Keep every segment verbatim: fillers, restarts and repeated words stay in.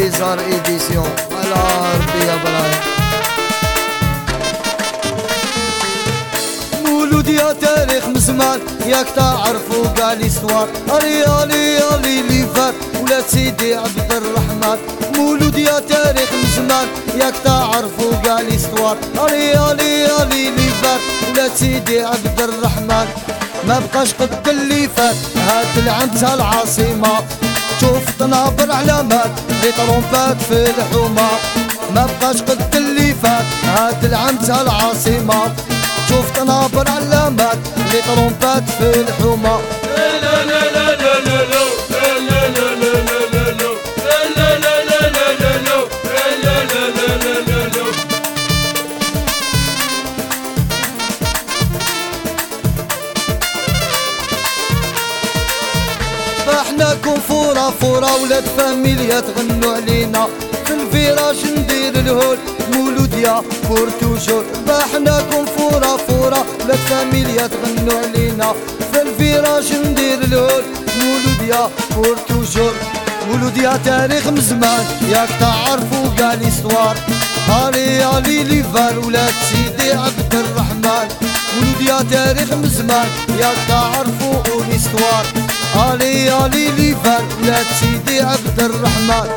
بيزار ايديسيون على ربي يا برايم. مولود يا تاريخ مزمان ياك تعرفوا كاع ليستوار، ريالي يالي لي فات ولاد سيدي عبد الرحمن. مولود يا تاريخ مزمان ياك تعرفوا كاع ليستوار، ريالي يالي لي فات ولاد سيدي عبد الرحمن. ما بقاش قد اللي فات هات العام تاع العاصمة، شوف تنابر علامات لي طرومبات في الحومة. ما بقاش قد اللي فات هات العام تاع العاصمة، شوف تنابر علامات لي طرومبات في الحومة. فاحناكم فورا فورا ولاد فاميليا تغنوا علينا، في الفيراج ندير الهول مولود يا بور توجور. فاحناكم فورا فورا ولاد فاميليا تغنوا علينا، في الفيراج ندير الهول مولود يا بور توجور. مولود يا تاريخ مزمان ياك تعرفوا كاع ليستوار، هالي هالي لي فال ولاد سيدي عبد الرحمن. مولود يا تاريخ مزمان ياك تعرفوا ليستوار، هالي هالي لي فال ولاد سيدي عبد الرحمن.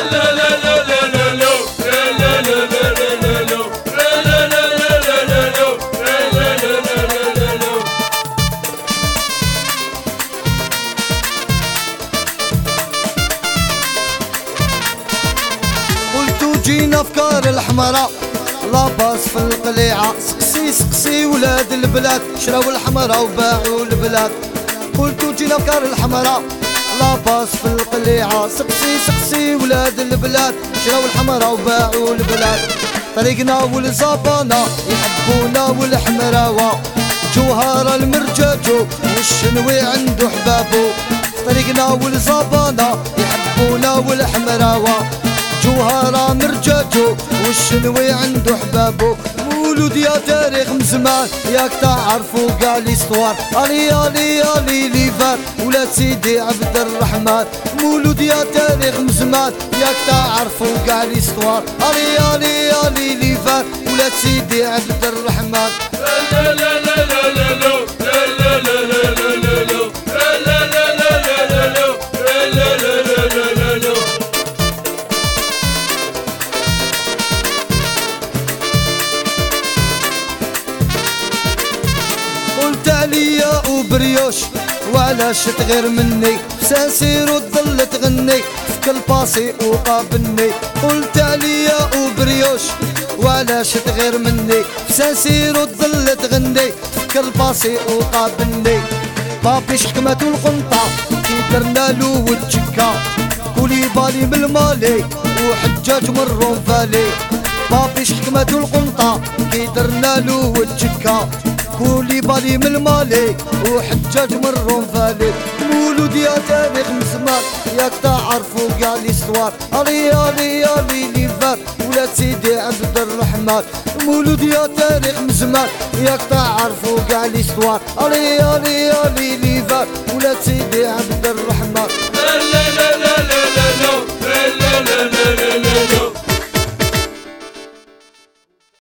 جينا افكار الحمراء لاباس في القليعة، سقسي سقسي ولاد البلاد شراو الحمراء وباعوا البلاد. قلتو جينا افكار الحمراء لاباس في القليعة، سقسي سقسي ولاد البلاد شراو الحمراء وباعوا البلاد. طريقنا والزبانة يحبونا والحمراوة، جوهر المرجاجو والشنوي عنده حبابو. طريقنا والزبانة يحبونا والحمراوة، جوهرة مرجاجو والشنوي عنده حبابو. مولود يا تاريخ مزمان ياك تعرفوا كاع ليستوار، ريالي يالي لي فات ولاد سيدي عبد الرحمن. مولود يا تاريخ مزمان ياك تعرفوا كاع ليستوار، ريالي يالي لي فات ولاد سيدي عبد الرحمن. قلت عليا وبريوش وعلاش تغير مني، سنسير وتظل تغني في كل باصي وقابلني. قلت عليا وبريوش وعلاش تغير مني، سنسير وتظل تغني في كل باصي وقابلني. بابيش حكمت الخنطة كي درنا له وتشكا، كولي بالي من المالي وحجاج من الرنفالي. بابيش حكمت الخنطة كي درنا له وتشكا، كولي بالي من المالي وحجاج من الرنفالي. مولود يا تاريخ مزمان ياك تعرفوا كاع ليستوار، ريالي يالي لي فات ولاد سيدي عبد الرحمن. مولود يا تاريخ مزمان ياك تعرفوا كاع ليستوار، ريالي يالي لي فات ولاد سيدي عبد الرحمن.